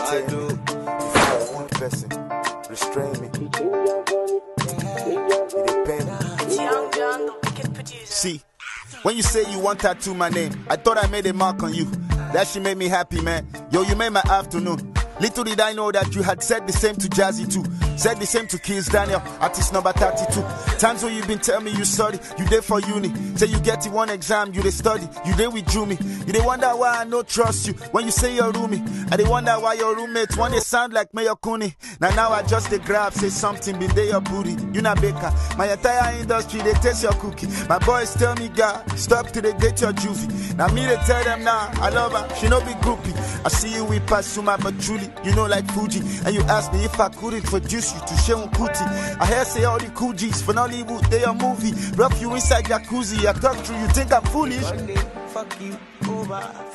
I do. If you're a weak person, restrain me. It depends. Young John, the wicked producer. See, when you say you want tattoo my name, I thought I made a mark on you. That shit made me happy, man. Yo, you made my afternoon. Little did I know that you had said the same to Jazzy too. Said the same to Kiss Daniel, artist number 32. Times when you been telling me you study, you there for uni. Say you get in one exam, you dey study, you there with Jumi. You dey wonder why I no trust you when you say you're roomie. I dey wonder why your roommates when they sound like Mayor Cooney. Now I just dey grab, say something, been there your booty. You not baker, my entire industry, they taste your cookie. My boys tell me, God, stop till they get your juvie. Now me they tell them now, I love her, she no be groupie. I see you with Pasuma, but truly, you know like Fuji. And you ask me if I could introduce you to Sheun Kuti. I hear say all the cool G's for Nollywood, they a movie. Rough you inside jacuzzi, I talk to you, think I'm foolish. One day, fuck you over.